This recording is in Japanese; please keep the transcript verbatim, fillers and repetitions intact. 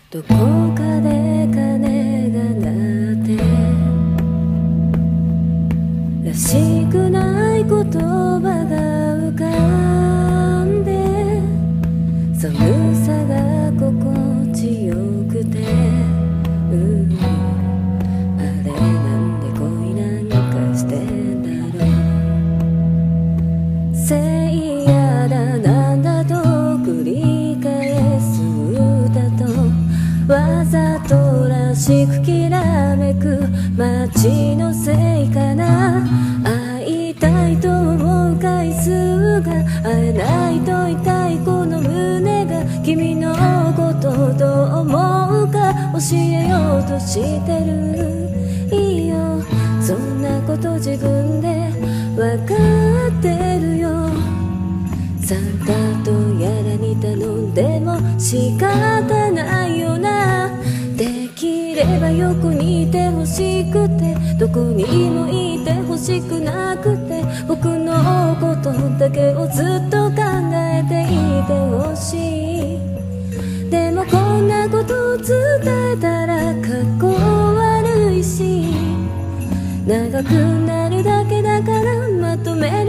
どこかで鐘が鳴ってらしくない言葉が浮かんで寒さが心地よくて、うん、あれなんで恋なんかしてんだろう。せいやだなんだと繰り返す歌とわざとらしくきらめく街のせいかな。会いたいと思う回数が会えないと痛いこの胸が君のことどう思うか教えようとしてる。いいよそんなこと自分でわかってるよ。サンタとやらに頼んでも仕方ないよな。できれば横にいてほしくてどこにもいてほしくなくて僕のことだけをずっと考えていてほしい。でもこんなことを伝えたらかっこ悪いし長くなるだけだからまとめる